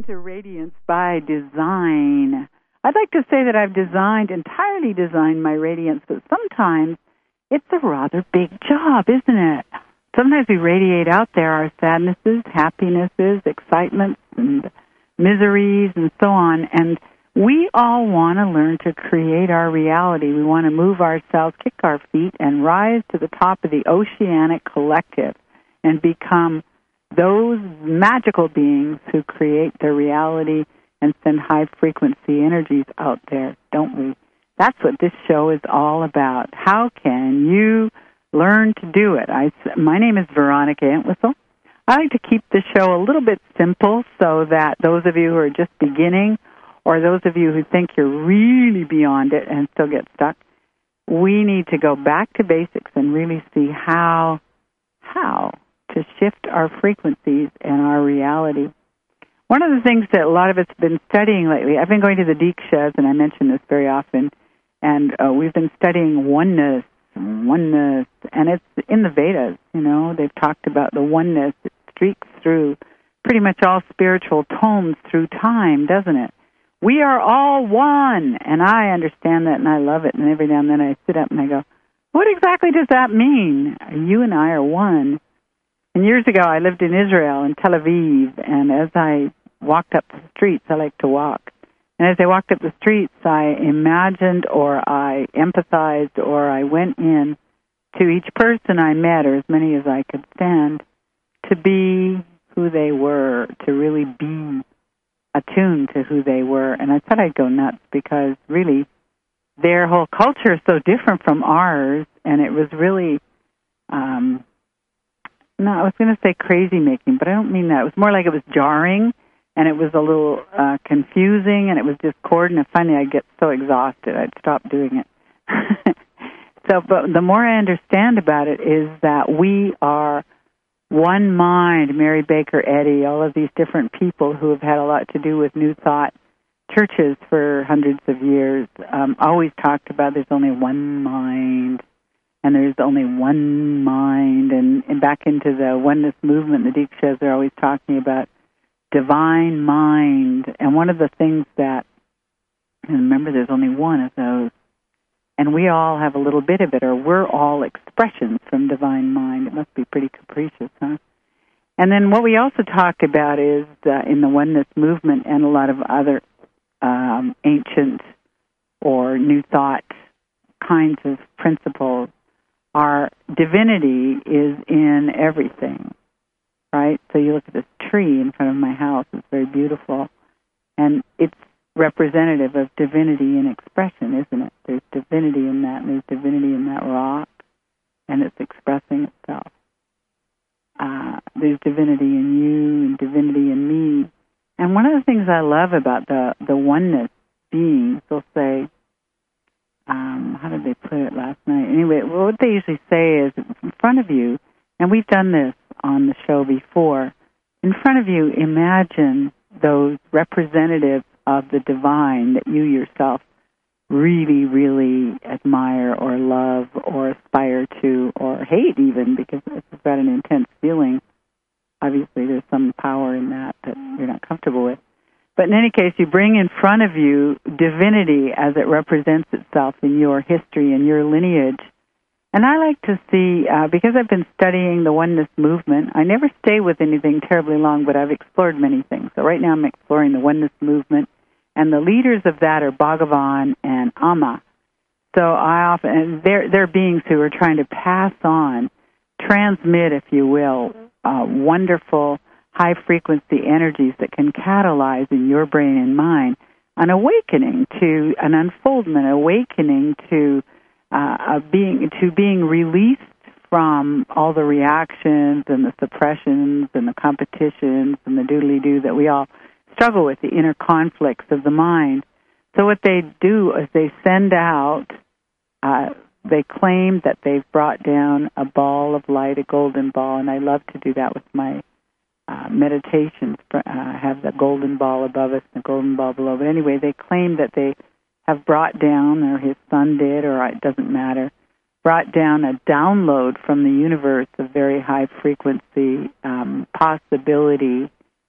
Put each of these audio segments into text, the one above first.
to Radiance by Design. I'd like to say that I've entirely designed my radiance, but sometimes it's a rather big job, isn't it? Sometimes we radiate out there our sadnesses, happinesses, excitements, and miseries, and so on, and we all want to learn to create our reality. We want to move ourselves, kick our feet, and rise to the top of the oceanic collective and become those magical beings who create their reality and send high-frequency energies out there, don't we? That's what this show is all about. How can you learn to do it? My name is Veronica Entwistle. I like to keep the show a little bit simple so that those of you who are just beginning or those of you who think you're really beyond it and still get stuck, we need to go back to basics and really see how to shift our frequencies and our reality. One of the things that a lot of us have been studying lately, I've been going to the Dikshas, and I mention this very often, and we've been studying oneness, and it's in the Vedas, they've talked about the oneness. It streaks through pretty much all spiritual tomes through time, doesn't it? We are all one, and I understand that, and I love it, and every now and then I sit up and I go, what exactly does that mean? You and I are one. And years ago, I lived in Israel, in Tel Aviv, and as I walked up the streets, I like to walk, and as I walked up the streets, I imagined or I empathized or I went in to each person I met, or as many as I could stand, to be who they were, to really be attuned to who they were. And I thought I'd go nuts because really their whole culture is so different from ours, and it was really, I was going to say crazy making, but I don't mean that. It was more like it was jarring, and it was a little confusing, and it was discordant, and finally I'd get so exhausted I'd stop doing it. But the more I understand about it is that we are one mind. Mary Baker Eddy, all of these different people who have had a lot to do with New Thought churches for hundreds of years always talked about there's only one mind, and there's only one mind. And back into the oneness movement, the Dikshas are always talking about divine mind. And one of the things that, and remember, there's only one of those, and we all have a little bit of it, or we're all expressions from divine mind. It must be pretty capricious, huh? And then what we also talk about is, in the oneness movement and a lot of other ancient or New Thought kinds of principles, our divinity is in everything, right? So you look at this tree in front of my house, it's very beautiful, and it's representative of divinity in expression, isn't it? There's divinity in that, and there's divinity in that rock, and it's expressing itself. There's divinity in you and divinity in me. And one of the things I love about the oneness beings, they'll say, how did they put it last night? Anyway, what they usually say is, in front of you, and we've done this on the show before, in front of you, imagine those representatives of the divine that you yourself really, really admire or love or aspire to or hate even, because it's got an intense feeling. Obviously, there's some power in that you're not comfortable with. But in any case, you bring in front of you divinity as it represents itself in your history and your lineage. And I like to see, because I've been studying the oneness movement, I never stay with anything terribly long, but I've explored many things. So right now I'm exploring the oneness movement, and the leaders of that are Bhagavan and Amma. So and they're beings who are trying to pass on, transmit, if you will, wonderful high-frequency energies that can catalyze in your brain and mind an awakening to an unfoldment, awakening to being released from all the reactions and the suppressions and the competitions and the doodly-doo that we all struggle with, the inner conflicts of the mind. So what they do is they send out, they claim that they've brought down a ball of light, a golden ball, and I love to do that with my meditations. Have the golden ball above us and the golden ball below. But anyway, they claim that they have brought down, or his son did, or it doesn't matter, brought down a download from the universe of very high frequency possibility,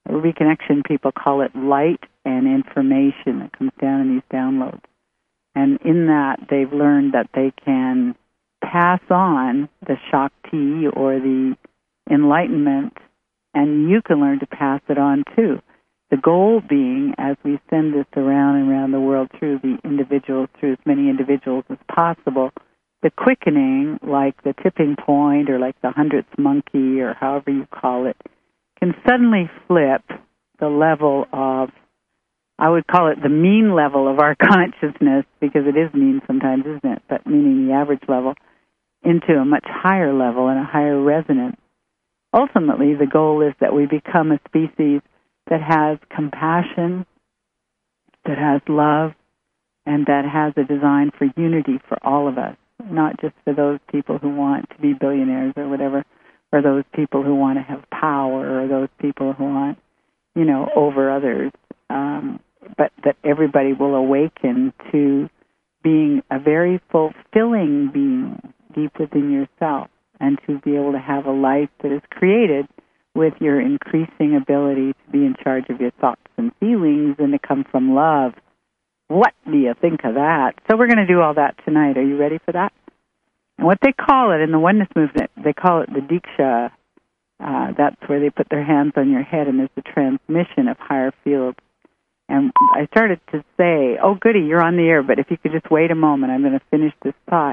reconnection people call it light and information that comes down in these downloads. And in that, they've learned that they can pass on the Shakti or the enlightenment, and you can learn to pass it on too. The goal being, as we send this around and around the world through the individuals, through as many individuals as possible, the quickening, like the tipping point or like the 100th monkey or however you call it, can suddenly flip the level of, I would call it the mean level of our consciousness, because it is mean sometimes, isn't it? But meaning the average level, into a much higher level and a higher resonance. Ultimately, the goal is that we become a species that has compassion, that has love, and that has a design for unity for all of us, not just for those people who want to be billionaires or whatever, or those people who want to have power, or those people who want, over others, but that everybody will awaken to being a very fulfilling being deep within yourself, and to be able to have a life that is created with your increasing ability to be in charge of your thoughts and feelings and to come from love. What do you think of that? So we're going to do all that tonight. Are you ready for that? And what they call it in the oneness movement, they call it the Diksha. That's where they put their hands on your head, and there's a transmission of higher fields. And I started to say, oh, goody, you're on the air, but if you could just wait a moment, I'm going to finish this thought.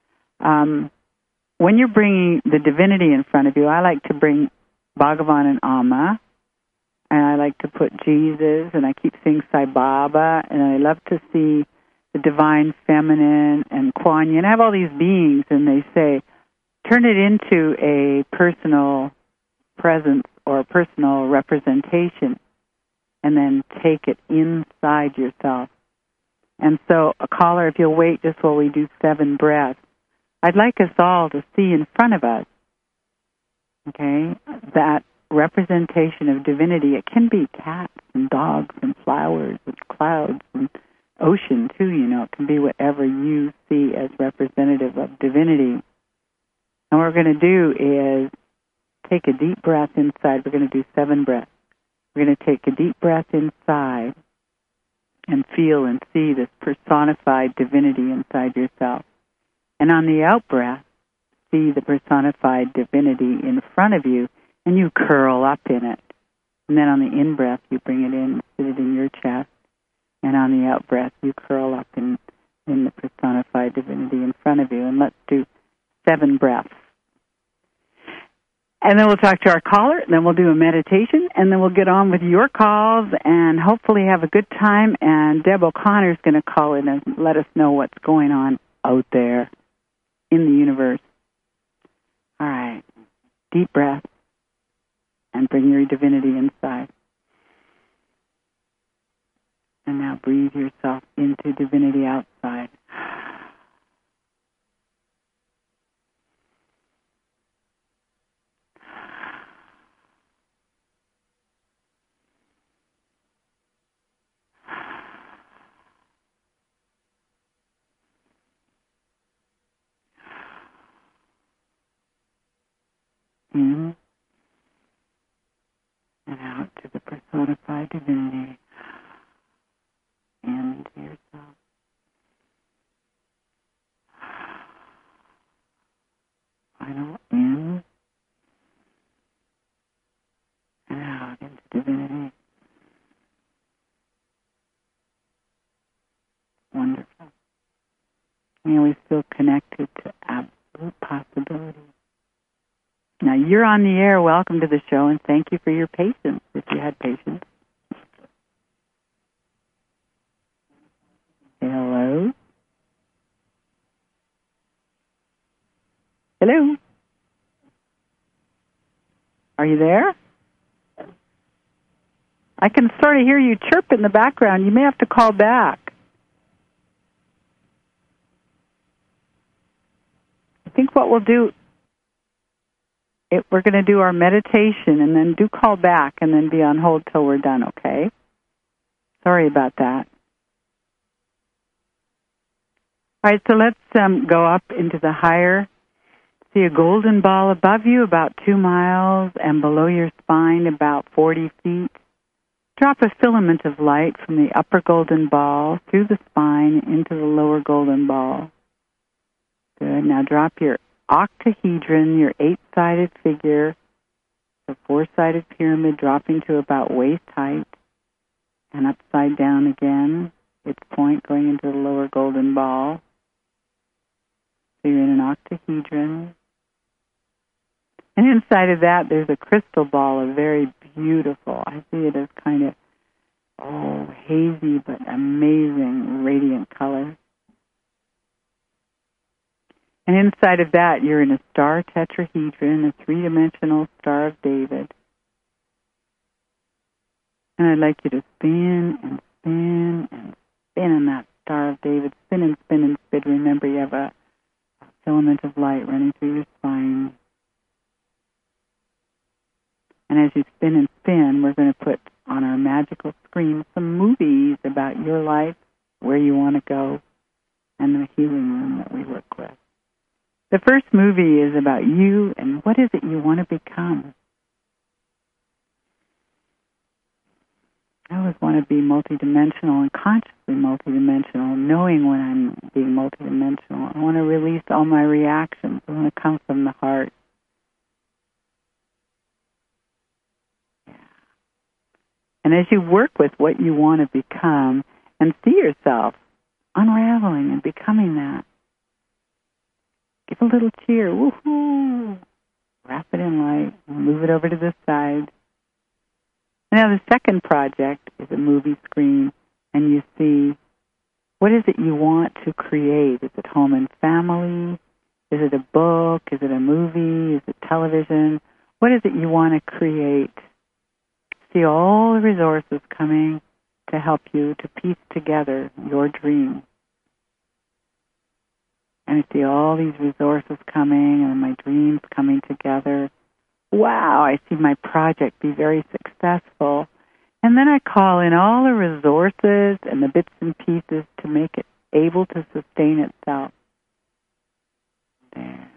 When you're bringing the divinity in front of you, I like to bring Bhagavan and Amma, and I like to put Jesus, and I keep seeing Sai Baba, and I love to see the Divine Feminine and Kuan Yin. I have all these beings, and they say, turn it into a personal presence or a personal representation, and then take it inside yourself. And so, a caller, if you'll wait just while we do 7 breaths, I'd like us all to see in front of us, okay, that representation of divinity. It can be cats and dogs and flowers and clouds and ocean too, It can be whatever you see as representative of divinity. And what we're going to do is take a deep breath inside. We're going to do 7 breaths. We're going to take a deep breath inside and feel and see this personified divinity inside yourself. And on the out-breath, see the personified divinity in front of you, and you curl up in it. And then on the in-breath, you bring it in, sit it in your chest. And on the out-breath, you curl up in the personified divinity in front of you. And let's do 7 breaths. And then we'll talk to our caller, and then we'll do a meditation, and then we'll get on with your calls and hopefully have a good time. And Deb O'Connor's going to call in and let us know what's going on out there in the universe. All right. Deep breath, and bring your divinity inside. And now breathe yourself into divinity outside. In and out to the personified divinity. Into yourself. Final in and out into divinity. Wonderful. And we feel connected to absolute possibility. Now, you're on the air. Welcome to the show, and thank you for your patience, if you had patience. Hello? Hello? Are you there? I can sort of hear you chirp in the background. You may have to call back. I think what we'll do... we're going to do our meditation and then do call back and then be on hold till we're done, okay? Sorry about that. All right, so let's go up into the higher. See a golden ball above you about 2 miles and below your spine about 40 feet. Drop a filament of light from the upper golden ball through the spine into the lower golden ball. Good. Now drop your octahedron, your 8-sided figure, the 4-sided pyramid dropping to about waist height and upside down again, its point going into the lower golden ball. So you're in an octahedron. And inside of that, there's a crystal ball, a very beautiful, I see it as kind of, hazy but amazing, radiant color. And inside of that, you're in a star tetrahedron, a 3-dimensional Star of David. And I'd like you to spin and spin and spin in that Star of David. Spin and spin and spin. Remember, you have a filament of light running through your spine. And as you spin and spin, we're going to put on our magical screen some movies about your life, where you want to go, and the healing room that we work with. The first movie is about you and what is it you want to become. I always want to be multidimensional and consciously multidimensional, knowing when I'm being multidimensional. I want to release all my reactions. I want to come from the heart. And as you work with what you want to become and see yourself unraveling and becoming that, give a little cheer. Woohoo! Wrap it in light. Move it over to the side. Now the second project is a movie screen, and you see, what is it you want to create? Is it home and family? Is it a book? Is it a movie? Is it television? What is it you want to create? See all the resources coming to help you to piece together your dream. And I see all these resources coming and my dreams coming together. Wow, I see my project be very successful. And then I call in all the resources and the bits and pieces to make it able to sustain itself. There.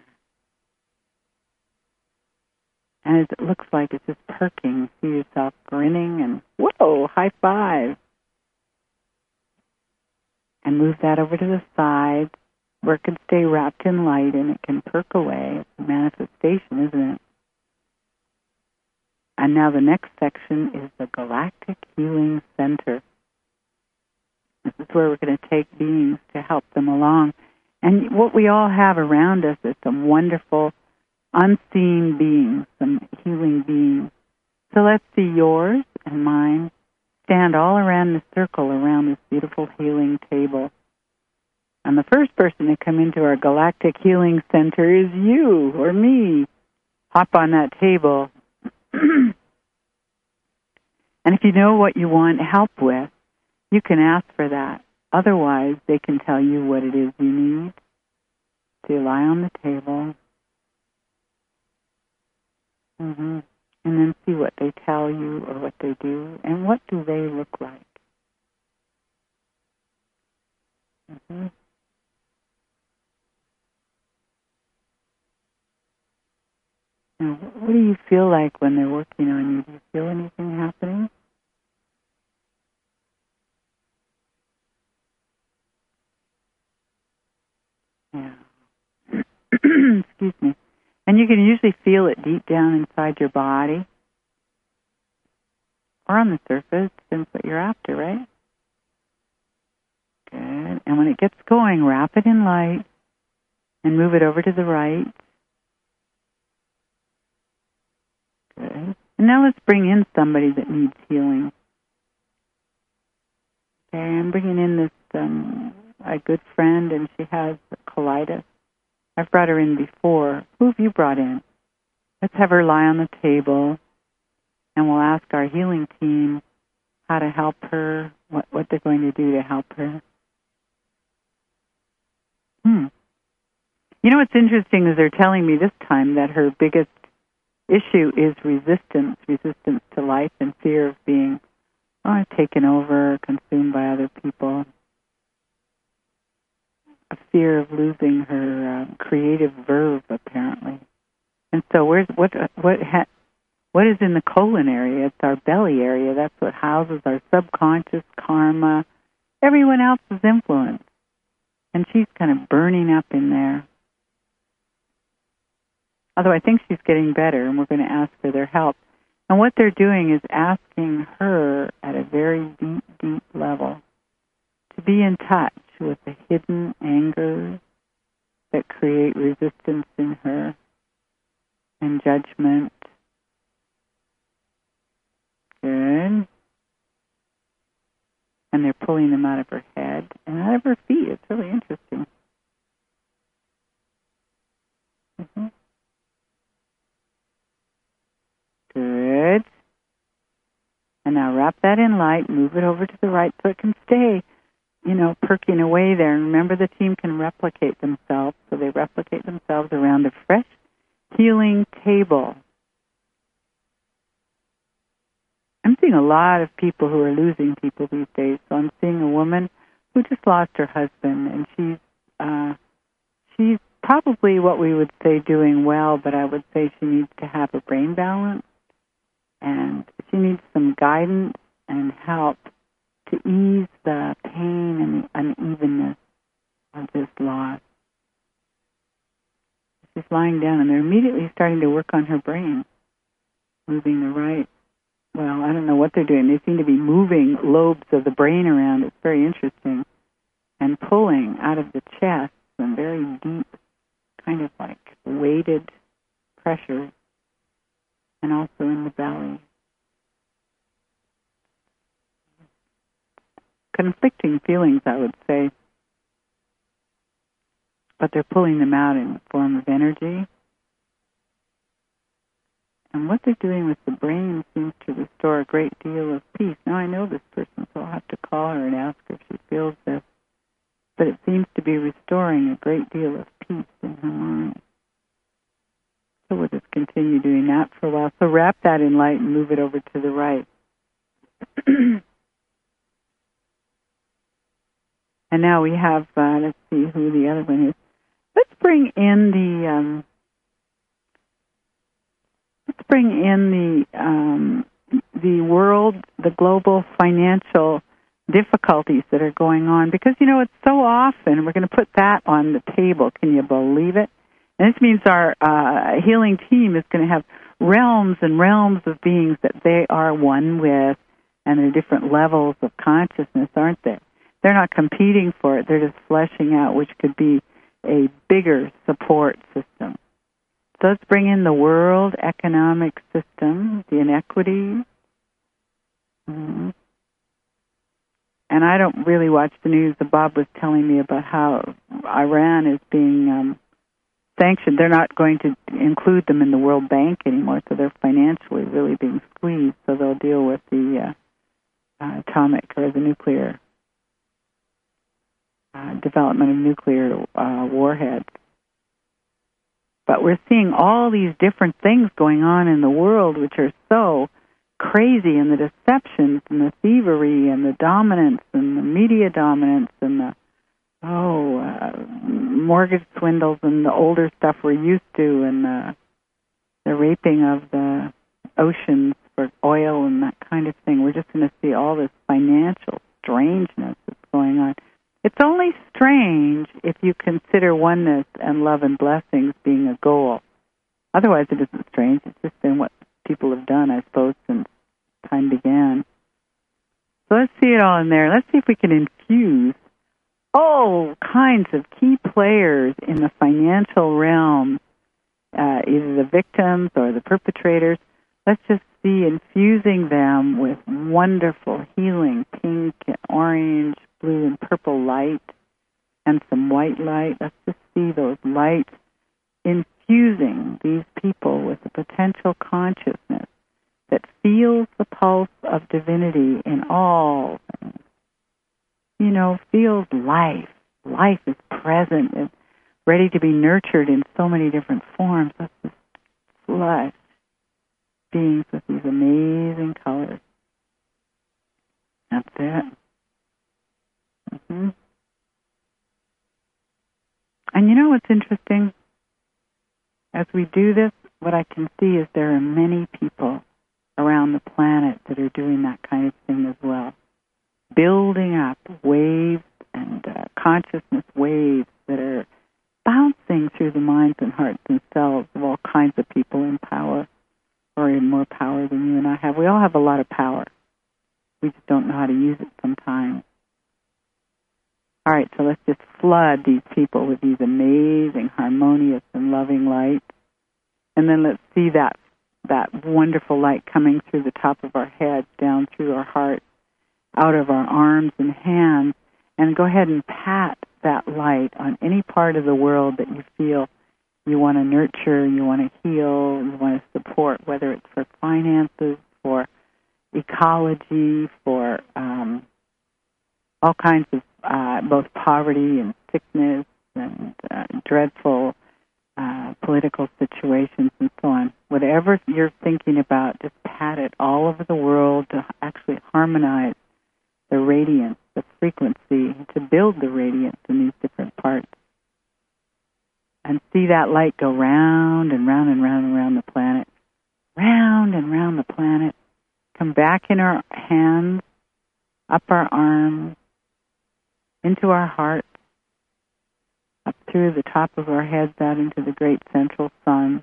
And as it looks like it's just perking, see yourself grinning and, whoa, high five. And move that over to the side where it can stay wrapped in light and it can perk away. It's a manifestation, isn't it? And now the next section is the Galactic Healing Center. This is where we're going to take beings to help them along. And what we all have around us is some wonderful unseen beings, some healing beings. So let's see yours and mine stand all around the circle around this beautiful healing table. And the first person to come into our Galactic Healing Center is you or me. Hop on that table. And if you know what you want help with, you can ask for that. Otherwise, they can tell you what it is you need. So you lie on the table. And then see what they tell you or what they do. And what do they look like? Now, what do you feel like when they're working on you? Do you feel anything happening? Yeah. Excuse me. And you can usually feel it deep down inside your body or on the surface, depends what you're after, right? Good. And when it gets going, wrap it in light and move it over to the right. Good. And now let's bring in somebody that needs healing. Okay, I'm bringing in this a good friend, and she has colitis. I've brought her in before. Who have you brought in? Let's have her lie on the table, and we'll ask our healing team how to help her, what they're going to do to help her. You know what's interesting is they're telling me this time that her biggest issue is resistance to life and fear of being taken over, consumed by other people. A fear of losing her creative verve, apparently. And so, What is in the colon area? It's our belly area. That's what houses our subconscious, karma, everyone else's influence. And she's kind of burning up in there. Although I think she's getting better, and we're going to ask for their help. And what they're doing is asking her at a very deep, deep level to be in touch with the hidden angers that create resistance in her and judgment. Good. And they're pulling them out of her head and out of her feet. It's really interesting. Mm-hmm. Good. And now wrap that in light, move it over to the right so it can stay, perking away there. And remember, the team can replicate themselves, so they replicate themselves around a fresh healing table. I'm seeing a lot of people who are losing people these days. So I'm seeing a woman who just lost her husband, and she's probably what we would say doing well, but I would say she needs to have a brain balance, and she needs some guidance and help to ease the pain and the unevenness of this loss. She's lying down, and they're immediately starting to work on her brain, moving the right. Well, I don't know what they're doing. They seem to be moving lobes of the brain around. It's very interesting. And pulling out of the chest some very deep, kind of like weighted pressure, and also in the belly. Conflicting feelings, I would say. But they're pulling them out in the form of energy. And what they're doing with the brain seems to restore a great deal of peace. Now, I know this person, so I'll have to call her and ask her if she feels this. But it seems to be restoring a great deal of peace in her mind. So we'll just continue doing that for a while. So wrap that in light and move it over to the right. And now we have, let's see who the other one is. Let's bring in the world, the global financial difficulties that are going on, because it's so often we're going to put that on the table. Can you believe it? And this means our healing team is going to have realms and realms of beings that they are one with, and there are different levels of consciousness, aren't they? They're not competing for it. They're just fleshing out which could be a bigger support system. So let's bring in the world economic system, the inequities. Mm-hmm. And I don't really watch the news. Bob was telling me about how Iran is being sanctioned. They're not going to include them in the World Bank anymore, so they're financially really being squeezed. So they'll deal with the atomic or the nuclear development of nuclear warheads. But we're seeing all these different things going on in the world which are so crazy, and the deceptions and the thievery and the dominance and the media dominance and the mortgage swindles and the older stuff we're used to, and the raping of the oceans for oil and that kind of thing. We're just going to see all this financial strangeness that's going on. It's only strange if you consider oneness and love and blessings being a goal. Otherwise, it isn't strange. It's just been what people have done, I suppose, since time began. So let's see it all in there. Let's see if we can infuse all kinds of key players in the financial realm, either the victims or the perpetrators. Let's just see infusing them with wonderful healing, pink and orange, blue and purple light, and some white light. Let's just see those lights infusing these people with a potential consciousness that feels the pulse of divinity in all things. Feels life. Life is present and ready to be nurtured in so many different forms. Let's just flush beings with these amazing colors. That's it. Mm-hmm. And what's interesting? As we do this, what I can see is there are many people around the planet that are doing that kind of thing as well, building up waves and consciousness waves that are bouncing through the minds and hearts and cells of all kinds of people in power, or in more power than you and I have. We all have a lot of power. We just don't know how to use it sometimes. All right, so let's just flood these people with these amazing, harmonious, and loving lights. And then let's see that wonderful light coming through the top of our heads, down through our hearts, out of our arms and hands. And go ahead and pat that light on any part of the world that you feel you want to nurture, you want to heal, you want to support, whether it's for finances, for ecology, for all kinds of both poverty and sickness and dreadful political situations and so on. Whatever you're thinking about, just pat it all over the world to actually harmonize the radiance, the frequency, to build the radiance in these different parts. And see that light go round and round and round and round the planet. Round and round the planet. Come back in our hands, up our arms, into our hearts, up through the top of our heads, out into the great central sun.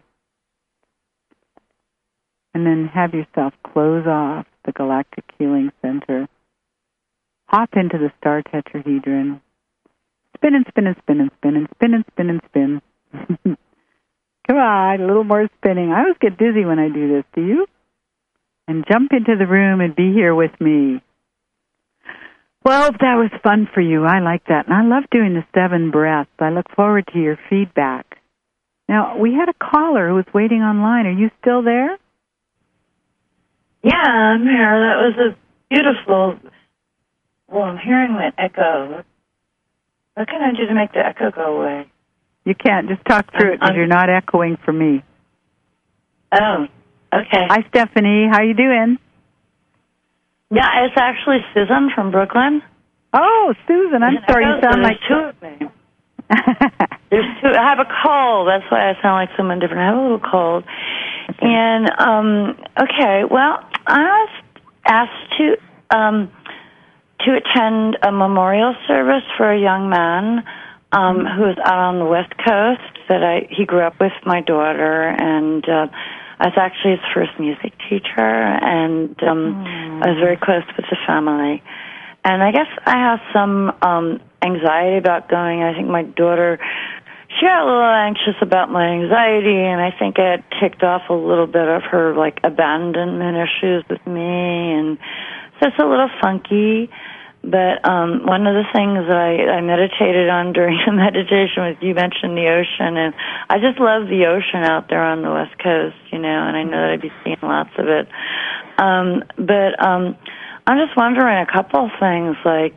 And then have yourself close off the galactic healing center. Hop into the star tetrahedron. Spin and spin and spin and spin and spin and spin and spin. Come on, a little more spinning. I always get dizzy when I do this. Do you? And jump into the room and be here with me. Well, that was fun for you. I like that. And I love doing the 7 breaths. I look forward to your feedback. Now, we had a caller who was waiting online. Are you still there? Yeah, I'm here. That was a beautiful... Well, I'm hearing an echo. What can I do to make the echo go away? You can't. Just talk through it because you're not echoing for me. Oh, okay. Hi, Stephanie. How you doing? Yeah, it's actually Susan from Brooklyn. Oh, Susan. I'm sorry. You sound like... two of me. There's two. I have a cold. That's why I sound like someone different. I have a little cold. Okay. And, okay, well, I was asked to attend a memorial service for a young man who was out on the West Coast. He grew up with my daughter, and I was actually his first music teacher, and I was very close with the family. And I guess I have some anxiety about going. I think my daughter, she got a little anxious about my anxiety, and I think it ticked off a little bit of her, like, abandonment issues with me, and so it's a little funky. But one of the things that I meditated on during the meditation was, you mentioned the ocean, and I just love the ocean out there on the West Coast, and I know that I'd be seeing lots of it. But I'm just wondering a couple of things, like,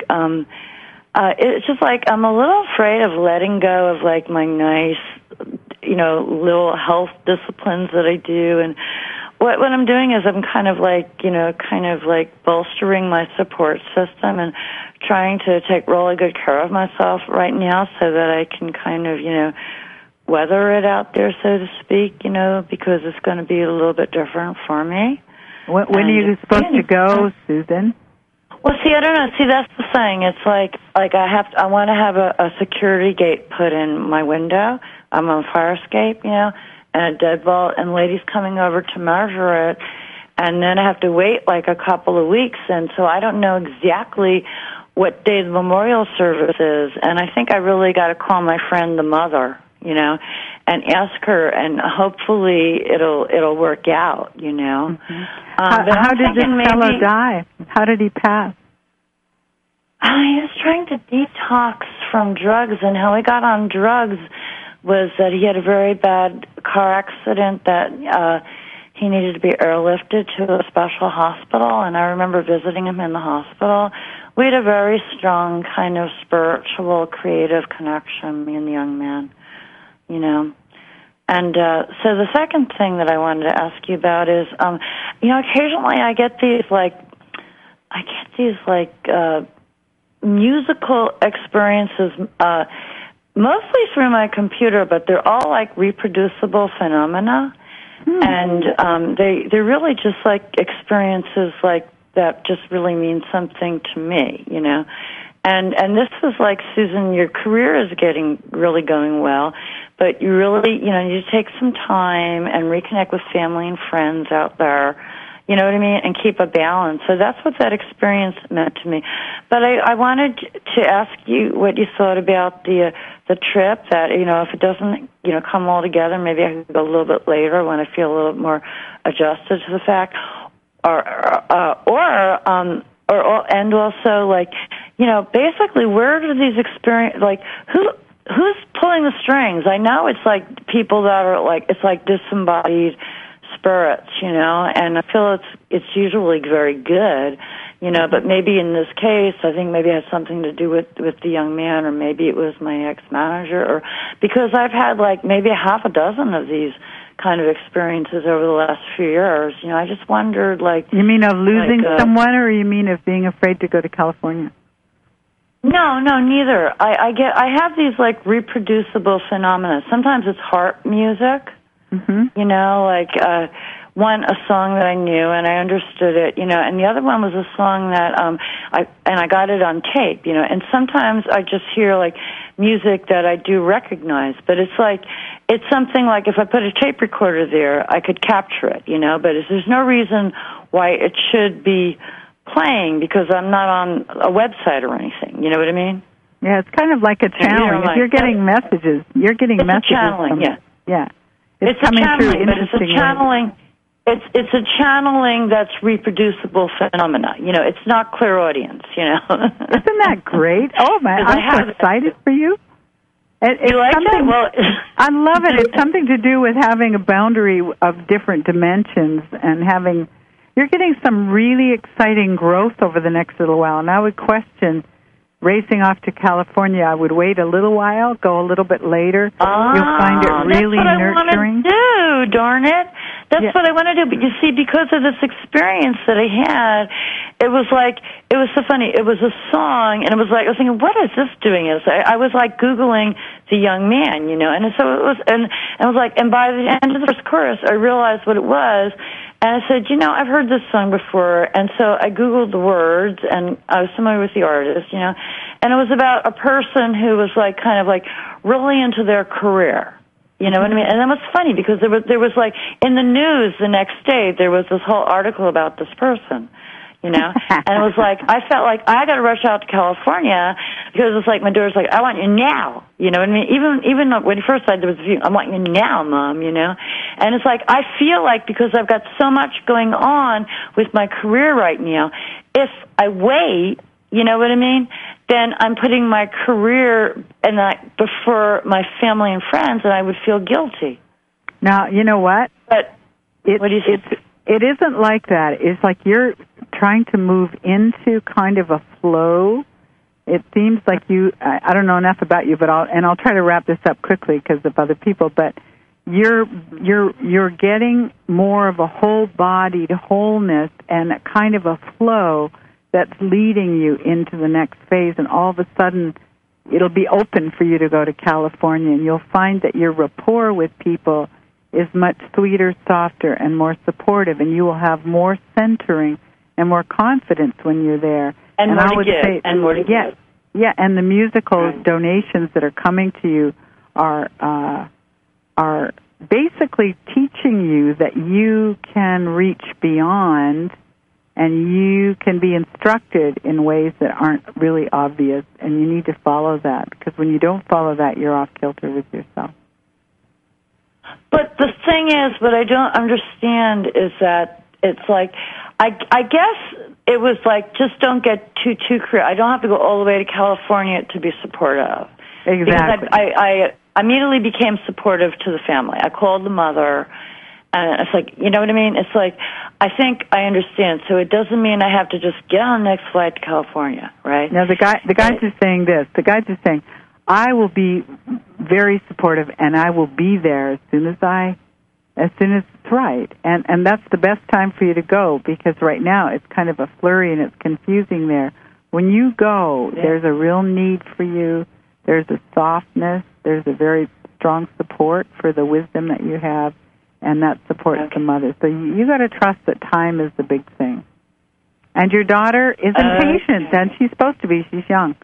it's just like I'm a little afraid of letting go of, like, my nice, little health disciplines that I do, and what I'm doing is I'm kind of like bolstering my support system and trying to take really good care of myself right now so that I can kind of, weather it out there, so to speak, because it's going to be a little bit different for me. When are you supposed to go, Susan? Well, see, I don't know. See, that's the thing. It's like I want to have a security gate put in my window. I'm on a fire escape, and a deadbolt, and ladies coming over to measure it, and then I have to wait like a couple of weeks, and so I don't know exactly what day the memorial service is, and I think I really got to call my friend the mother, and ask her, and hopefully it'll work out, Mm-hmm. How did this fellow die? How did he pass? He was trying to detox from drugs, and how he got on drugs was that he had a very bad car accident that he needed to be airlifted to a special hospital, and I remember visiting him in the hospital. We had a very strong kind of spiritual, creative connection, me and the young man, And so the second thing that I wanted to ask you about is, occasionally I get these musical experiences, mostly through my computer, but they're all like reproducible phenomena. And they're really just like experiences like that just really mean something to me, you know. And this was like, Susan, your career is really going well, but you really, you know, you take some time and reconnect with family and friends out there, you know what I mean, and keep a balance. So that's what that experience meant to me. But I wanted to ask you what you thought about the trip, that, you know, if it doesn't, you know, come all together, maybe I can go a little bit later when I feel a little more adjusted to the fact, and also, like, you know, basically, where do these experience, like, who's pulling the strings? I know it's like people that are like, it's like disembodied spirits, you know, and I feel it's usually very good, you know, but maybe in this case, I think maybe it had something to do with the young man, or maybe it was my ex-manager, or because I've had like maybe half a dozen of these kind of experiences over the last few years. You know, I just wondered, like... You mean of losing someone, or you mean of being afraid to go to California? No, neither. I have these, like, reproducible phenomena. Sometimes it's harp music, you know, like, a song that I knew and I understood it, you know, and the other one was a song that, I got it on tape, you know, and sometimes I just hear, like, music that I do recognize, but it's like, it's something like if I put a tape recorder there, I could capture it, you know, but there's no reason why it should be playing because I'm not on a website or anything, you know what I mean? Yeah, it's kind of like a channeling. If you're getting messages, it's channeling, yeah. It's a channeling, but it's a channeling. It's a channeling that's reproducible phenomena. You know, it's not clairaudience, you know. Isn't that great? Oh, man, I'm so excited for you. You like it? Well, I love it. It's something to do with having a boundary of different dimensions and having... You're getting some really exciting growth over the next little while, and I would question racing off to California. I would wait a little while, go a little bit later. You'll find it really nurturing. That's what I want to do, darn it. That's what I want to do. But you see, because of this experience that I had, it was so funny. It was a song, and it was like, I was thinking, what is this doing? I was like Googling the young man, you know, and so it was, and I was like, and by the end of the first chorus, I realized what it was. And I said, you know, I've heard this song before, and so I Googled the words, and I was familiar with the artist, you know, and it was about a person who was like kind of like really into their career, you know what I mean? And it was funny because there was like in the news the next day there was this whole article about this person, you know, and it was like I felt like I got to rush out to California because it's like my daughter's like, I want you now, you know what I mean? Even when first I was, I want you now, Mom, you know, and it's like I feel like because I've got so much going on with my career right now, if I wait, you know what I mean, then I'm putting my career before my family and friends, and I would feel guilty. Now, you know what? But what do you think? It isn't like that. It's like you're trying to move into kind of a flow. It seems like I don't know enough about you, but I'll try to wrap this up quickly because of other people, but you're getting more of a whole-bodied wholeness and a kind of a flow that's leading you into the next phase, and all of a sudden it'll be open for you to go to California, and you'll find that your rapport with people is much sweeter, softer, and more supportive, and you will have more centering and more confidence when you're there. And more to give. And more to give. Yeah, and the musical donations that are coming to you are basically teaching you that you can reach beyond and you can be instructed in ways that aren't really obvious, and you need to follow that, because when you don't follow that, you're off kilter with yourself. But the thing is, what I don't understand is that it's like, I guess it was like, just don't get too career. I don't have to go all the way to California to be supportive. Exactly. Because I immediately became supportive to the family. I called the mother, and it's like, you know what I mean? It's like, I think I understand. So it doesn't mean I have to just get on the next flight to California, right? Now, the guy's just saying this. The guy's just saying, I will be very supportive, and I will be there as soon as it's right. And that's the best time for you to go, because right now it's kind of a flurry and it's confusing there. When you go, there's a real need for you. There's a softness. There's a very strong support for the wisdom that you have. and that supports the mother. So you got to trust that time is the big thing. And your daughter is impatient, and she's supposed to be. She's young.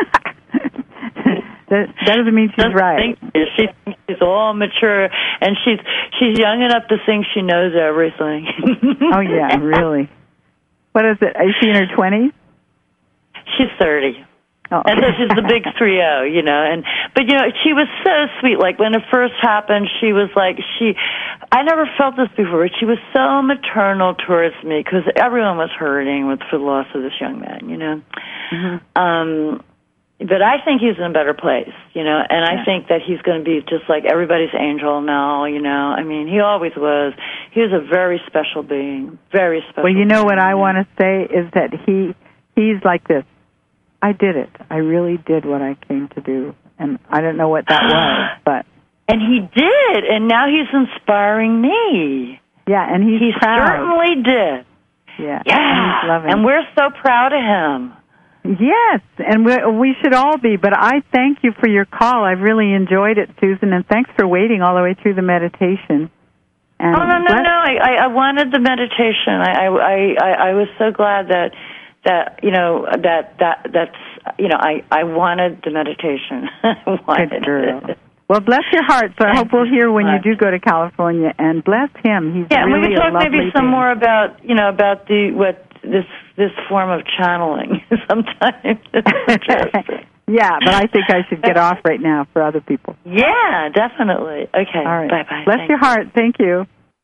That doesn't mean she's right. She's all mature, and she's young enough to think she knows everything. Oh, yeah, really. What is it? Is she in her 20s? She's 30. Oh. And so she's the big 3-0, but she was so sweet. Like when it first happened, she was like, I never felt this before, but she was so maternal towards me because everyone was hurting for the loss of this young man, Mm-hmm. But I think he's in a better place, and I think that he's going to be just like everybody's angel now, I mean, he always was. He was a very special being, very special. Well, you know what I want to say is that he's like this. I did it. I really did what I came to do. And I don't know what that was, but... And he did, and now he's inspiring me. Yeah, and he's proud. He certainly did. Yeah. Yeah, he's loving. And we're so proud of him. Yes, and we should all be. But I thank you for your call. I've really enjoyed it, Susan, and thanks for waiting all the way through the meditation. And no. I wanted the meditation. I was so glad that I wanted the meditation. I wanted Good girl. Well, bless your heart. So I hope we'll hear when you do go to California, and bless him. He's really we can talk maybe some being. more about this form of channeling sometime. Yeah, but I think I should get off right now for other people. Yeah, definitely. Okay. All right. Bye-bye. Bless your heart. Thank you.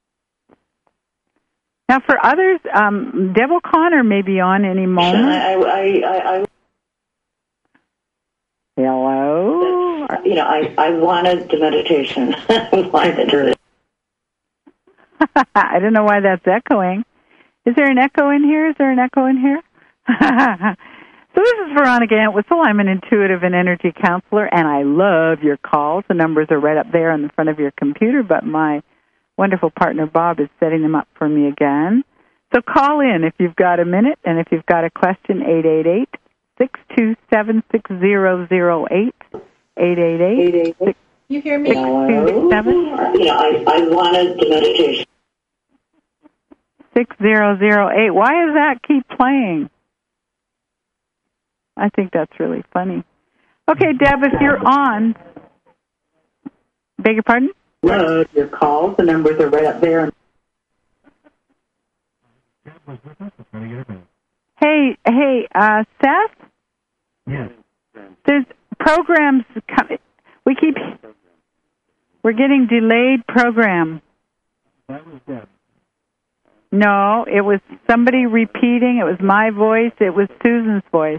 Now, for others, Deb O'Connor may be on any moment. Hello? I wanted the meditation. I wanted it. I don't know why that's echoing. Is there an echo in here? So this is Veronica Entwistle. I'm an intuitive and energy counselor, and I love your calls. The numbers are right up there in the front of your computer, but my wonderful partner Bob is setting them up for me again. So call in if you've got a minute, and if you've got a question, 888-627-6008, 888-627. You hear me? I wanted the meditation. 6008. Why does that keep playing? I think that's really funny. Okay, Deb, if you're on. Beg your pardon? Load your calls. The numbers are right up there. Hey, Seth? Yes. There's programs coming. We're getting delayed program. That was Deb. No, it was somebody repeating. It was my voice. It was Susan's voice.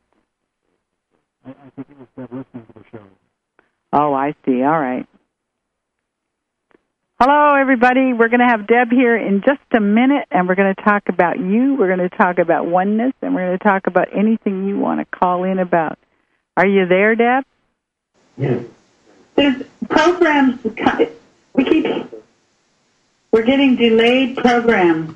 I think it was Deb listening to the show. Oh, I see. All right. Hello, everybody. We're going to have Deb here in just a minute, and we're going to talk about you. We're going to talk about oneness, and we're going to talk about anything you want to call in about. Are you there, Deb? Yes. There's programs. We're getting delayed programs.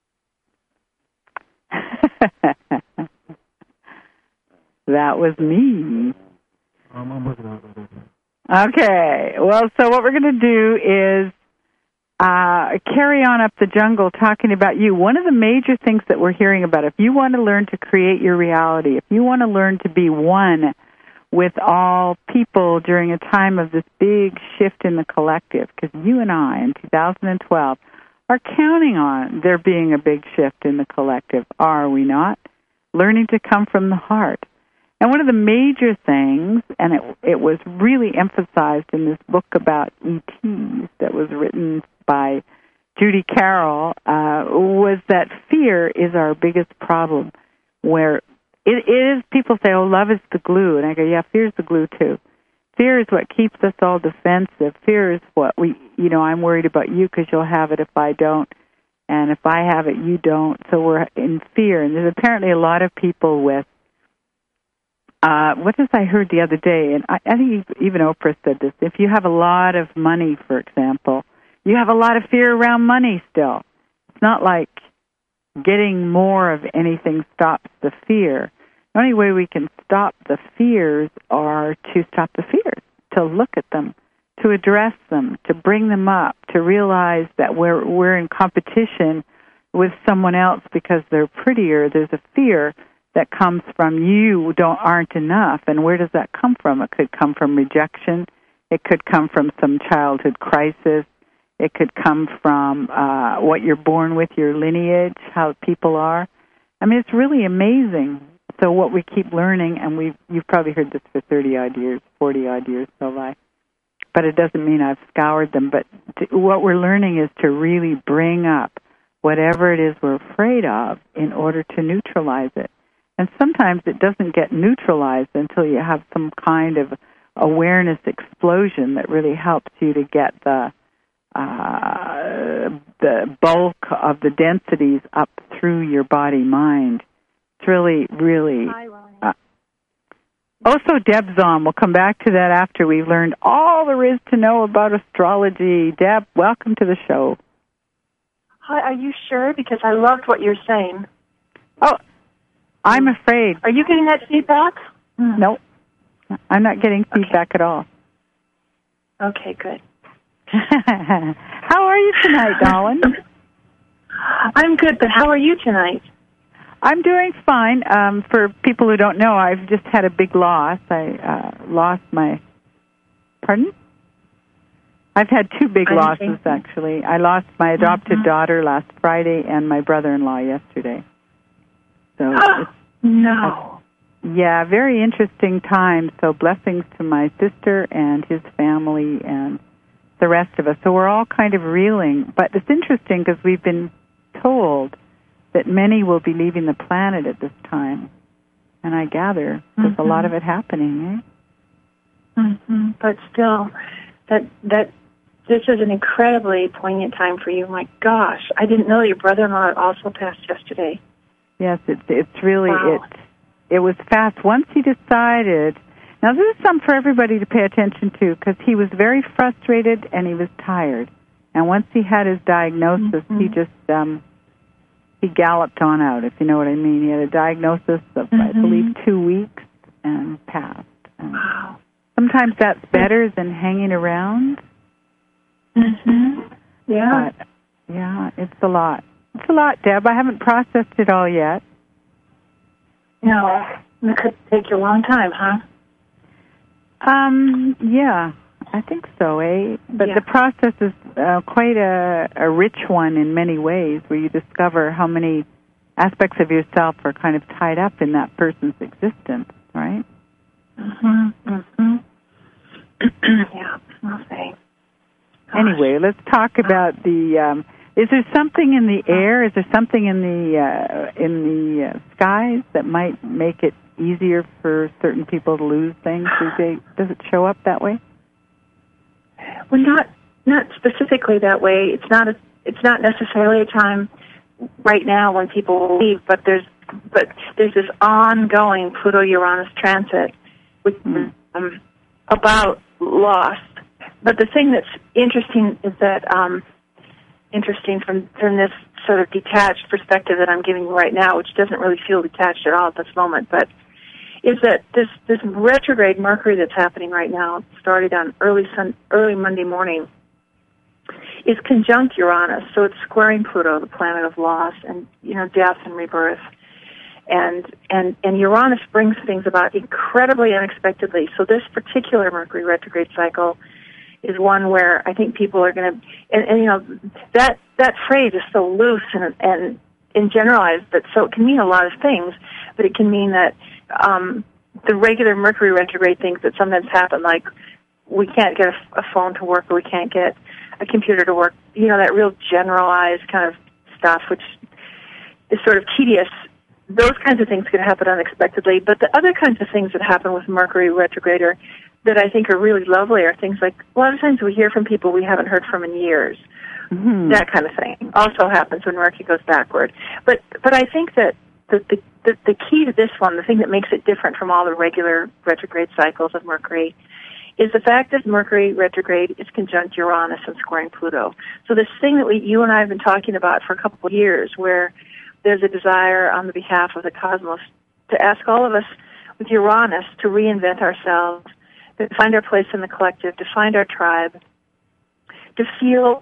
That was me. I'm looking at it. Okay. Well, so what we're going to do is carry on up the jungle talking about you. One of the major things that we're hearing about, if you want to learn to create your reality, if you want to learn to be one with all people during a time of this big shift in the collective, because you and I in 2012 are counting on there being a big shift in the collective, are we not? Learning to come from the heart. And one of the major things, and it was really emphasized in this book about ETs that was written by Judy Carroll, was that fear is our biggest problem, where it is, people say, oh, love is the glue. And I go, yeah, fear is the glue too. Fear is what keeps us all defensive. Fear is what I'm worried about you because you'll have it if I don't. And if I have it, you don't. So we're in fear. And there's apparently a lot of people with, what I heard the other day, and I think even Oprah said this, if you have a lot of money, for example, you have a lot of fear around money still. It's not like getting more of anything stops the fear. The only way we can stop the fears are to stop the fears, to look at them to address them, to bring them up, to realize that we're in competition with someone else because they're prettier. There's a fear that comes from you aren't enough. And where does that come from? It could come from rejection. It could come from some childhood crisis. It could come from what you're born with, your lineage, how people are. I mean, it's really amazing. So what we keep learning, and you've probably heard this for 30-odd years, 40-odd years, so have I. But it doesn't mean I've scoured them. But what we're learning is to really bring up whatever it is we're afraid of in order to neutralize it. And sometimes it doesn't get neutralized until you have some kind of awareness explosion that really helps you to get the bulk of the densities up through your body-mind. It's really, really... Also, Deb's on. We'll come back to that after we've learned all there is to know about astrology. Deb, welcome to the show. Hi, are you sure? Because I loved what you're saying. Oh, I'm afraid. Are you getting that feedback? No, I'm not getting feedback at all. Okay, good. How are you tonight, Dawn? I'm good, but how are you tonight? I'm doing fine. For people who don't know, I've just had a big loss. I lost my... Pardon? I've had two big losses, actually. I lost my adopted daughter last Friday and my brother-in-law yesterday. So no. Yeah, very interesting time. So blessings to my sister and his family and the rest of us. So we're all kind of reeling. But it's interesting because we've been told that many will be leaving the planet at this time. And I gather there's a lot of it happening, eh? But still, that this is an incredibly poignant time for you. My gosh, I didn't know your brother-in-law also passed yesterday. Yes, it's really, wow. It was fast. Once he decided, now this is something for everybody to pay attention to because he was very frustrated and he was tired. And once he had his diagnosis, he just, he galloped on out, if you know what I mean. He had a diagnosis of, I believe, 2 weeks and passed. And wow. Sometimes that's better than hanging around. Yeah. But, yeah, it's a lot. It's a lot, Deb. I haven't processed it all yet. No, it could take you a long time, huh? Yeah, I think so, eh? But the process is quite a rich one in many ways, where you discover how many aspects of yourself are kind of tied up in that person's existence, right? Yeah, I'll say. Anyway, let's talk about the... is there something in the air? Is there something in the skies that might make it easier for certain people to lose things? Does it show up that way? Well, not specifically that way. It's not necessarily a time right now when people will leave, but there's this ongoing Pluto-Uranus transit, which is about loss. But the thing that's interesting is that interesting from this sort of detached perspective that I'm giving you right now, which doesn't really feel detached at all at this moment, but is that this retrograde Mercury that's happening right now, started on early Monday morning, is conjunct Uranus, so it's squaring Pluto, the planet of loss and death and rebirth, and Uranus brings things about incredibly unexpectedly. So this particular Mercury retrograde cycle is one where I think people are going to, and that phrase is so loose and generalized, but so it can mean a lot of things, but it can mean that the regular Mercury retrograde things that sometimes happen, like we can't get a phone to work or we can't get a computer to work, that real generalized kind of stuff, which is sort of tedious. Those kinds of things can happen unexpectedly, but the other kinds of things that happen with Mercury retrograde that I think are really lovely are things like a lot of times we hear from people we haven't heard from in years. That kind of thing also happens when Mercury goes backward. But I think that the key to this one, the thing that makes it different from all the regular retrograde cycles of Mercury, is the fact that Mercury retrograde is conjunct Uranus and squaring Pluto. So this thing that you and I have been talking about for a couple of years, where there's a desire on the behalf of the cosmos to ask all of us with Uranus to reinvent ourselves, to find our place in the collective, to find our tribe, to feel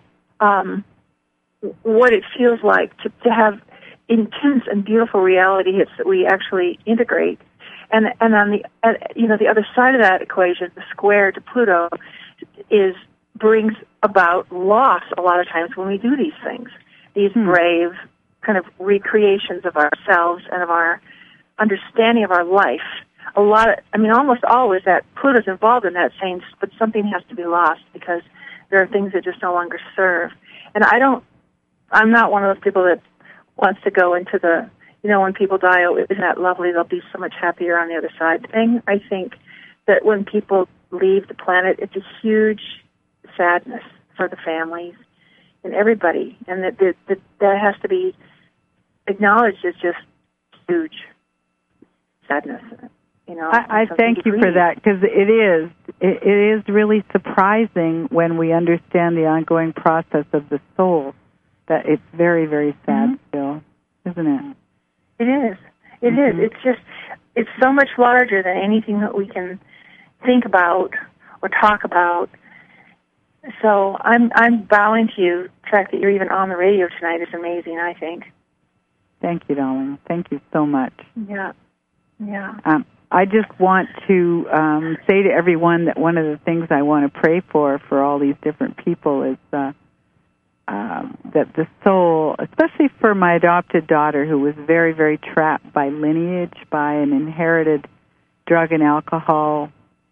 what it feels like to have intense and beautiful reality hits that we actually integrate. And on the other side of that equation, the square to Pluto brings about loss a lot of times when we do these things, these brave kind of recreations of ourselves and of our understanding of our life. Almost always that Pluto's involved in that saying, but something has to be lost because there are things that just no longer serve. And I'm not one of those people that wants to go into the, when people die, oh, isn't that lovely, they'll be so much happier on the other side thing. I think that when people leave the planet, it's a huge sadness for the families and everybody, and that has to be acknowledged as just huge sadness. I thank you for that, because it is really surprising when we understand the ongoing process of the soul that it's very, very sad still, isn't it? It is. It is. It's so much larger than anything that we can think about or talk about. So I'm bowing to you. The fact that you're even on the radio tonight is amazing, I think. Thank you, darling. Thank you so much. Yeah. I just want to say to everyone that one of the things I want to pray for all these different people is that the soul, especially for my adopted daughter who was very, very trapped by lineage, by an inherited drug and alcohol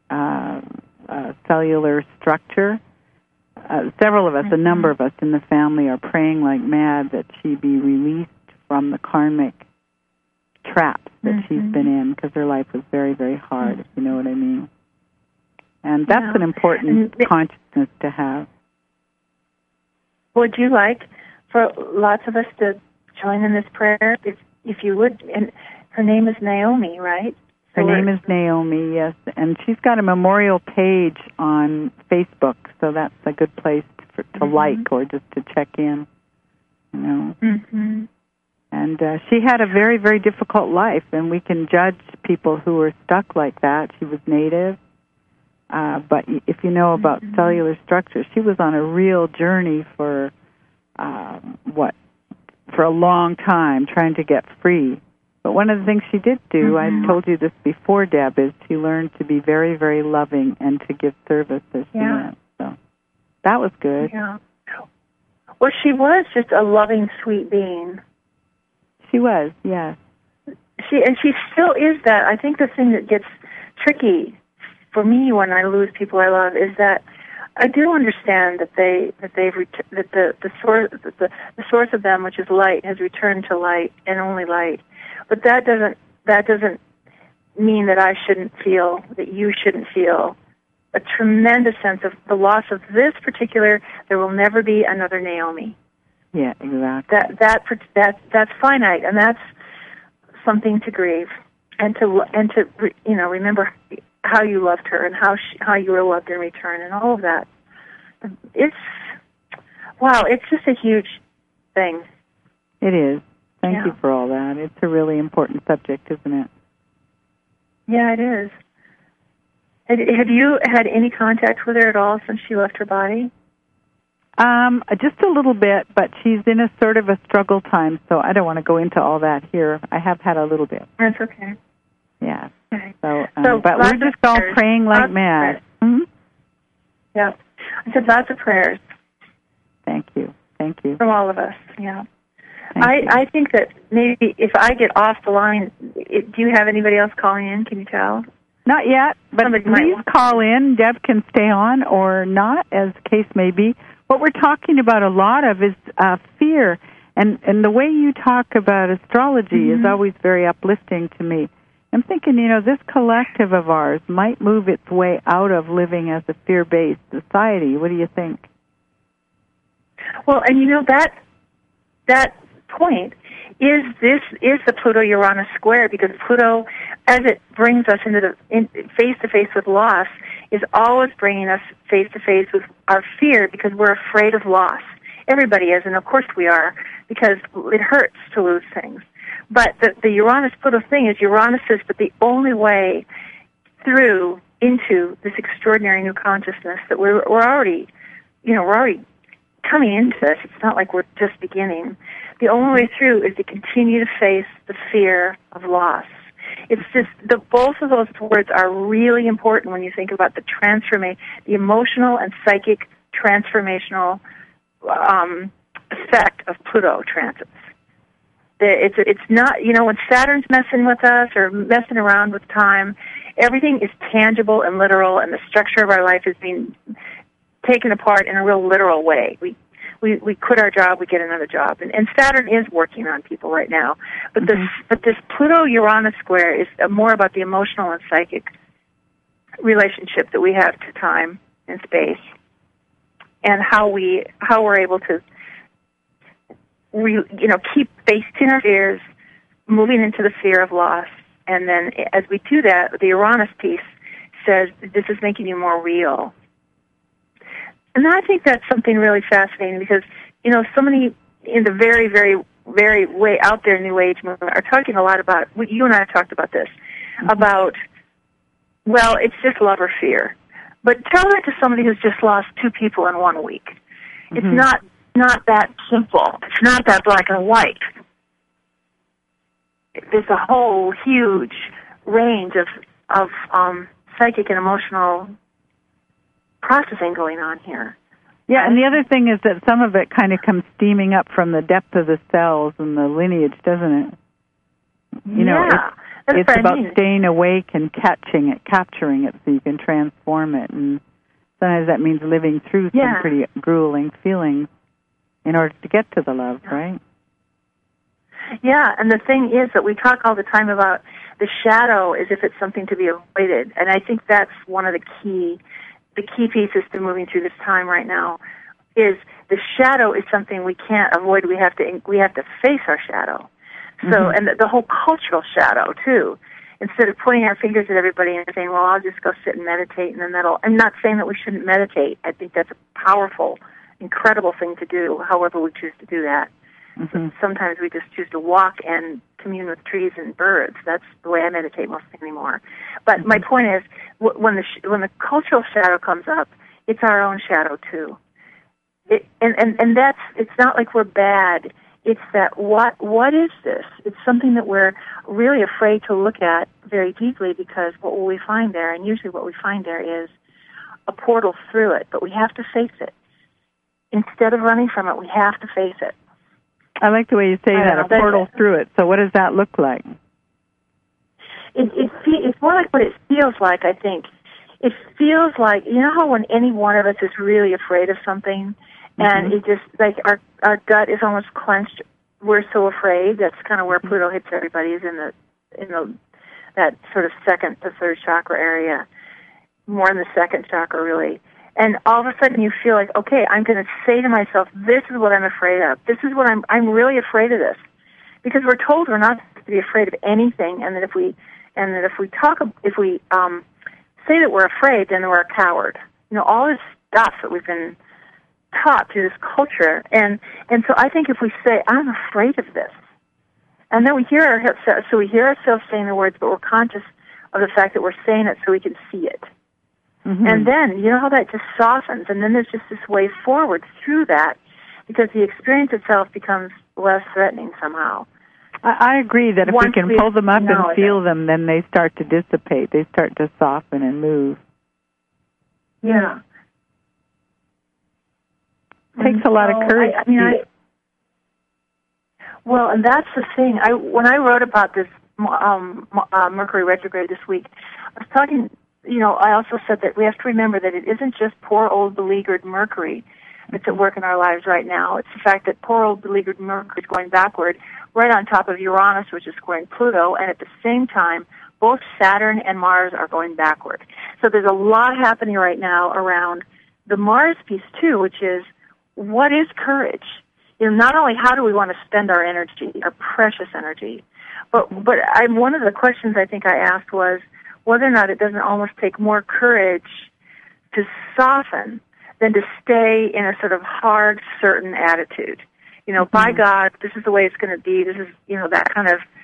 cellular structure. Several of us, a number of us in the family, are praying like mad that she be released from the karmic traps that she's been in, because her life was very, very hard, if you know what I mean. And that's an important consciousness to have. Would you like for lots of us to join in this prayer, if you would? And her name is Naomi, right? Her name is Naomi, yes, and she's got a memorial page on Facebook, so that's a good place to like or just to check in, And she had a very, very difficult life, and we can judge people who are stuck like that. She was Native, but if you know about cellular structure, she was on a real journey for a long time, trying to get free. But one of the things she did do, I told you this before, Deb, is she learned to be very, very loving and to give service as she went. So that was good. Yeah. Well, she was just a loving, sweet being. She was, yes. She still is that. I think the thing that gets tricky for me when I lose people I love is that I do understand that the source of them, which is light, has returned to light and only light. But that doesn't mean that I shouldn't feel, that you shouldn't feel a tremendous sense of the loss of this particular. There will never be another Naomi. Yeah, exactly. That's finite, and that's something to grieve, and to remember how you loved her and how you were loved in return, and all of that. It's just a huge thing. It is. Thank you for all that. It's a really important subject, isn't it? Yeah, it is. Have you had any contact with her at all since she left her body? Just a little bit, but she's in a sort of a struggle time, so I don't want to go into all that here. I have had a little bit. That's okay. Yeah. Okay. So but we're just all praying like mad. Mm-hmm. Yeah. I said lots of prayers. Thank you. From all of us, yeah. I think that maybe if I get off the line, do you have anybody else calling in? Can you tell? Not yet, but please call in. Deb can stay on or not, as the case may be. What we're talking about a lot of is fear, and the way you talk about astrology is always very uplifting to me. I'm thinking, this collective of ours might move its way out of living as a fear-based society. What do you think? Well, and that point is the Pluto-Uranus square, because Pluto, as it brings us into face-to-face with loss, is always bringing us face-to-face with our fear, because we're afraid of loss. Everybody is, and of course we are, because it hurts to lose things. But the Uranus-Pluto thing is Uranus says that the only way through into this extraordinary new consciousness that we're already coming into this. It's not like we're just beginning. The only way through is to continue to face the fear of loss. It's just both of those words are really important when you think about the the emotional and psychic transformational effect of Pluto transits. It's not, when Saturn's messing with us or messing around with time, everything is tangible and literal, and the structure of our life is being taken apart in a real literal way. We quit our job, we get another job, and Saturn is working on people right now. But this Pluto-Uranus square is more about the emotional and psychic relationship that we have to time and space, and how we're able to keep facing our fears, moving into the fear of loss, and then as we do that, the Uranus piece says this is making you more real. And I think that's something really fascinating because, so many in the very, very, very way out there New Age movement are talking a lot about, you and I have talked about this, about, well, it's just love or fear. But tell that to somebody who's just lost 2 people in 1 week. It's not that simple. It's not that black and white. There's a whole huge range of psychic and emotional processing going on here. Yeah, and the other thing is that some of it kind of comes steaming up from the depth of the cells and the lineage, doesn't it? It's about staying awake and capturing it so you can transform it. And sometimes that means living through some pretty grueling feelings in order to get to the love, right? Yeah, and the thing is that we talk all the time about the shadow as if it's something to be avoided, and I think that's one of the key pieces to moving through this time right now. Is the shadow is something we can't avoid. We have to face our shadow. So, and the whole cultural shadow too. Instead of pointing our fingers at everybody and saying, "Well, I'll just go sit and meditate," and then I'm not saying that we shouldn't meditate. I think that's a powerful, incredible thing to do. However, we choose to do that. Sometimes we just choose to walk and commune with trees and birds. That's the way I meditate most anymore. But my point is, when the cultural shadow comes up, it's our own shadow too. And that's, it's not like we're bad. It's that what is this? It's something that we're really afraid to look at very deeply, because what will we find there? And usually what we find there is a portal through it, but we have to face it. Instead of running from it, we have to face it. I like the way you say that, a portal through it. So what does that look like? It's more like what it feels like, I think. It feels like, how when any one of us is really afraid of something, and it just, like, our gut is almost clenched. We're so afraid. That's kind of where Pluto hits everybody, is in that sort of second to third chakra area, more in the second chakra, really. And all of a sudden you feel like, okay, I'm going to say to myself, this is what I'm afraid of. This is what I'm really afraid of this. Because we're told we're not supposed to be afraid of anything, and that if we say that we're afraid, then we're a coward. All this stuff that we've been taught through this culture. And so I think if we say, I'm afraid of this, and then we hear ourselves saying the words, but we're conscious of the fact that we're saying it so we can see it. And then, how that just softens, and then there's just this way forward through that, because the experience itself becomes less threatening somehow. I agree that if we can pull them up and feel them, then they start to dissipate. They start to soften and move. Yeah. It takes a lot of courage. Well, and that's the thing. When I wrote about this Mercury retrograde this week, I was talking... I also said that we have to remember that it isn't just poor old beleaguered Mercury that's at work in our lives right now. It's the fact that poor old beleaguered Mercury is going backward right on top of Uranus, which is squaring Pluto, and at the same time, both Saturn and Mars are going backward. So there's a lot happening right now around the Mars piece, too, which is, what is courage? Not only how do we want to spend our energy, our precious energy, but one of the questions I think I asked was, whether or not it doesn't almost take more courage to soften than to stay in a sort of hard, certain attitude. By God, this is the way it's going to be. This is, that kind of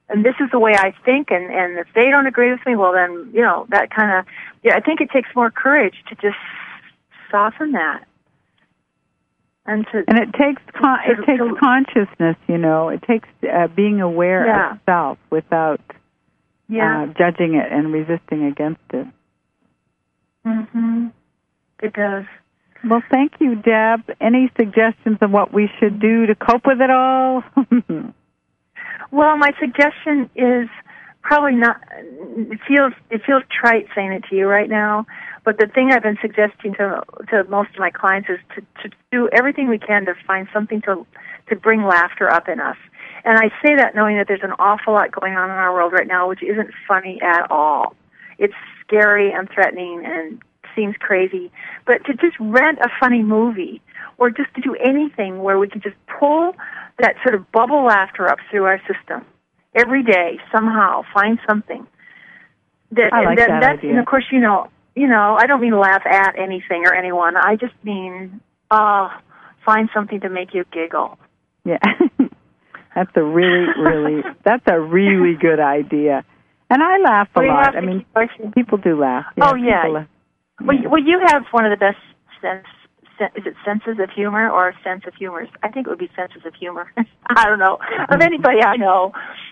and this is the way I think, and if they don't agree with me, well then, that kind of, I think it takes more courage to just soften that. And it takes consciousness, it takes being aware of self without judging it and resisting against it. Mhm. It does. Well, thank you, Deb. Any suggestions on what we should do to cope with it all? Well, my suggestion is probably not. It feels trite saying it to you right now, but the thing I've been suggesting to most of my clients is to do everything we can to find something to bring laughter up in us. And I say that knowing that there's an awful lot going on in our world right now, which isn't funny at all. It's scary and threatening and seems crazy. But to just rent a funny movie or just to do anything where we can just pull that sort of bubble laughter up through our system every day, somehow find something. I like that idea. And of course, I don't mean laugh at anything or anyone. I just mean find something to make you giggle. Yeah, that's a really good idea. And I laugh a lot. I mean, people do laugh. Yeah, laugh. Well, you have one of the best is it senses of humor or sense of humors? I think it would be senses of humor. I don't know. Of anybody I know.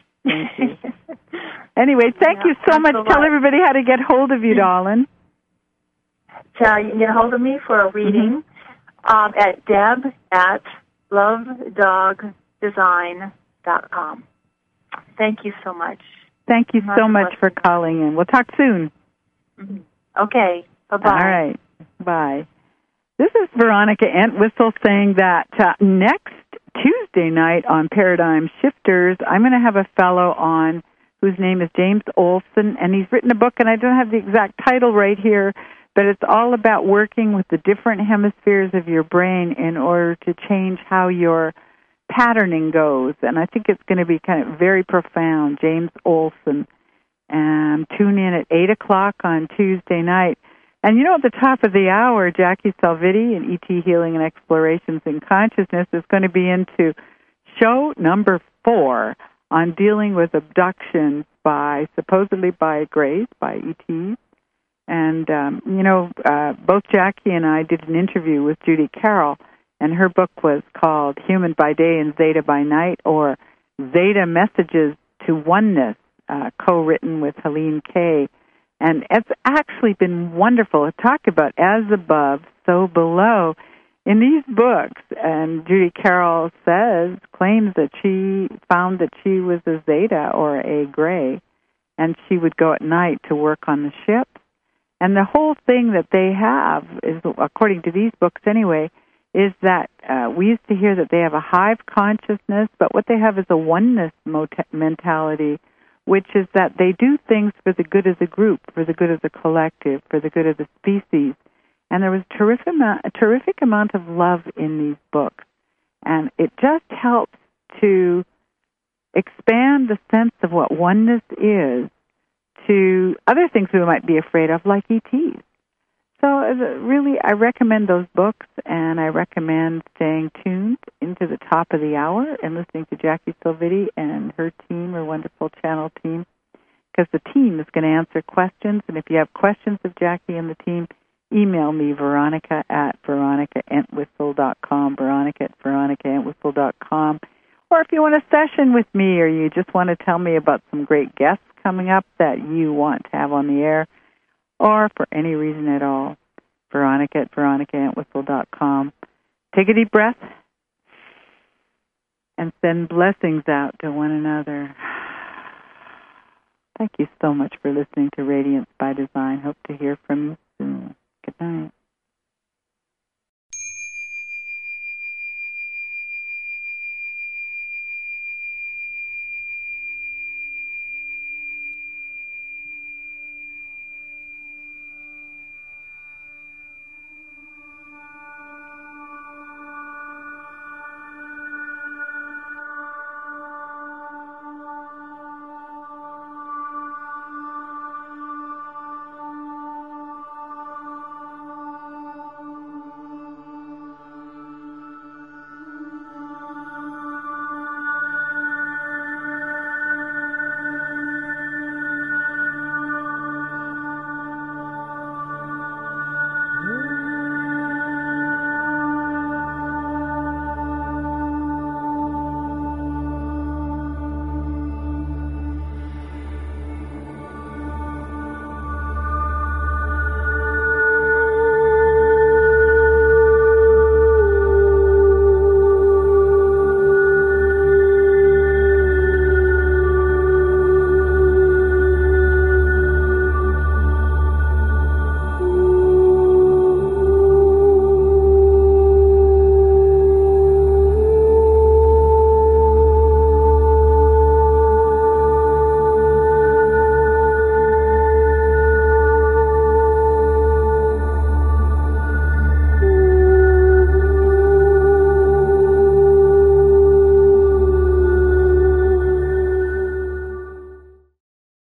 Anyway, thank you so much. Tell everybody how to get hold of you, darling. So you can get hold of me for a reading at deb@lovedogdesign.com. Thank you so much. Thank you so much for calling in. We'll talk soon. Mm-hmm. Okay. Bye-bye. All right. Bye. This is Veronica Entwistle saying that next Tuesday night on Paradigm Shifters, I'm going to have a fellow on whose name is James Olson, and he's written a book, and I don't have the exact title right here, but it's all about working with the different hemispheres of your brain in order to change how your patterning goes. And I think it's going to be kind of very profound. James Olson. And tune in at 8 o'clock on Tuesday night. And at the top of the hour, Jackie Salvitti and E.T. Healing and Explorations in Consciousness is going to be into show number 4 on dealing with abductions supposedly by Grays, by E.T. And, both Jackie and I did an interview with Judy Carroll, and her book was called Human by Day and Zeta by Night, or Zeta Messages to Oneness, co-written with Helene Kay. And it's actually been wonderful to talk about as above, so below. In these books, and Judy Carroll claims that she found that she was a Zeta or a Gray, and she would go at night to work on the ship. And the whole thing that they have is, according to these books anyway, is that we used to hear that they have a hive consciousness, but what they have is a oneness mentality, which is that they do things for the good of the group, for the good of the collective, for the good of the species. And there was a terrific amount of love in these books. And it just helps to expand the sense of what oneness is to other things we might be afraid of, like ETs. So really, I recommend those books, and I recommend staying tuned into the top of the hour and listening to Jackie Salvitti and her team, her wonderful channel team, because the team is going to answer questions. And if you have questions of Jackie and the team, email me, Veronica@veronicaentwistle.com, Veronica@veronicaentwistle.com. Or if you want a session with me, or you just want to tell me about some great guests coming up that you want to have on the air, or for any reason at all, Veronica@veronicaentwistle.com. Take a deep breath and send blessings out to one another. Thank you so much for listening to Radiance by Design. Hope to hear from you soon. Good night.